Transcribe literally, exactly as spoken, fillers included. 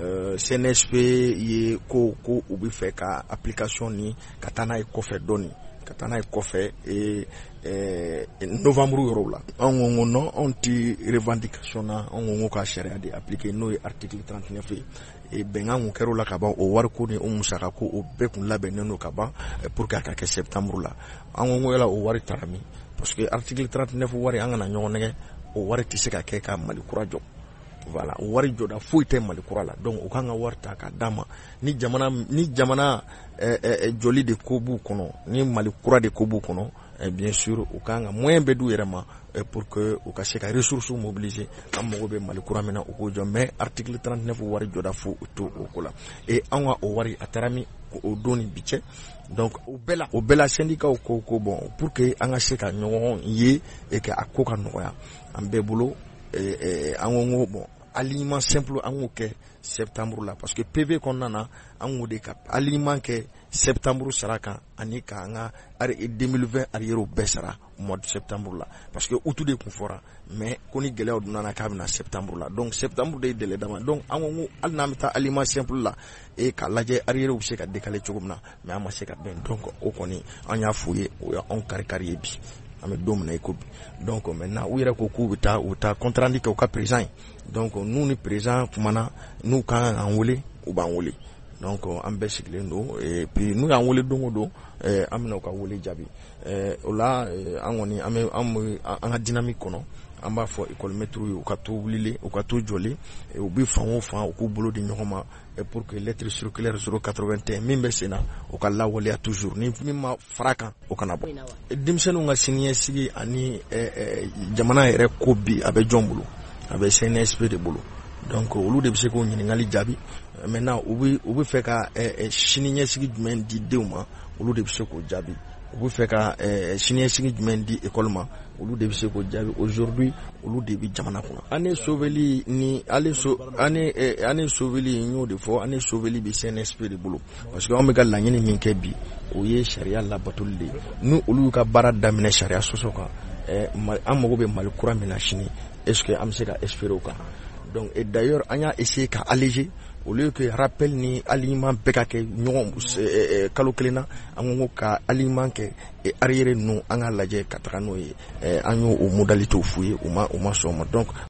euh, C N S P ye ko ko u bi fɛ ka application ni ka taa n'a ye kɔfɛ dɔɔni ka taa n'a ye kɔfɛ e eh, novembre yɔrɔ la an ko ko non on ti revendication na an ko ka charia de appliquer n'o ye article trente-neuf ye e bɛnkan kun kɛr'o la ka ban o wari ko ni o musaka ko o bɛɛ kun labɛnnen don ka ban pour que a ka kɛ septembre la an ko yala o wari taara min parce que article trente-neuf wari an kana ɲɔgɔn nɛgɛ o wari tɛ se ka kɛ ka Mali kura jɔ voilà wari jɔda foyi tɛ Mali kura la donc o kan ka wari ta ka d'a ma ni jamana ni jamana eh, eh, joli de ko b'u kɔnɔ ni Mali kura de ko b'u kɔnɔ eh, bien sûr o kan ka moyen bɛ d'u yɛrɛ ma eh, pour que u ka se ka ressources mobiliser an mago bɛ Mali kura min na u k'o jɔ mais article trente-neuf wari jɔda fo o to o ko la et an ka o wari a taara min o don ni bi cɛ donc o bɛɛ la o bɛɛ la syndicat ko ko bon pour que an ka se ka ɲɔgɔn ye et que a ko ka nɔgɔya an bɛɛ bolo eh, eh, an ko bon alignement simple an k'o kɛ septembre la parce que P V kɔnɔna na an k'o de ka alignement kɛ septembre sara kan ani ka an ka deux mille vingt arrière bɛɛ sara mois de septembre la parce que août de kun fɔra mais ko ni gɛlɛyaw donna na k'a bɛna septembre la donc septembre de ye délai dama donc an ko hali n'an bɛ taa alignement simple la et k'a lajɛ arrière bɛ se ka décaler cogo min na mais an ma se ka bɛn donc o kɔni an y'a f'u ye o y'anw kari kari ye bi an bɛ don min na i ko bi donc maintenant u yɛrɛ ko k'u bɛ taa u taa compte rendu kɛ u ka président ye donc n'u ni président kumana n'u kan k'an wele u b'an wele donc an bɛɛ sigilen don et puis n'u y'an wele don o don an bɛna u ka wele jaabi o la an kɔni an bɛ an bɛ an ka dynamique kɔnɔ an b'a fɔ école maître ye u ka to wulilen u ka to jɔlen u bɛ fan o fan u k'u bolo di ɲɔgɔn ma pour que lettre circulaire zéro quatre-vingt-un min bɛ sen na o ka lawaleya toujours ni min ma fara kan o kana bɔ denmisɛnninw ka siniɲɛsigi ani jamana yɛrɛ ko bi a bɛ jɔn bolo a bɛ C N S P de bolo donc olu de bɛ se k'o ɲininkali jaabi maintenant u bɛ u bɛ fɛ ka siniɲɛsigi jumɛn di denw ma olu de bɛ se k'o jaabi u bɛ fɛ ka siniɲɛsigi jumɛn di école ma olu de bɛ se k'o jaabi aujourd'hui olu de bɛ jamana kɔnɔ année sauveli ni ale so année année sauveli n y'o de fɔ année sauveli bɛ C N S P de bolo parce que anw bɛ ka laɲini min kɛ bi o ye sariya labatoli de ye ni olu y'u ka baara daminɛ sariya sɔsɔ kan an mago bɛ Mali kura min na sini est-ce que an bɛ se ka espérer o kan donc et d'ailleurs an y'a essayer ka alléger au lieu que rappel ni alignement bɛɛ ka kɛ ɲɔgɔn kalo kelen na an ko ka alignement kɛ arrière ninnu an ka lajɛ ka taga n'o ye an y'o o modalités f'u ye u ma u ma sɔn o ma donc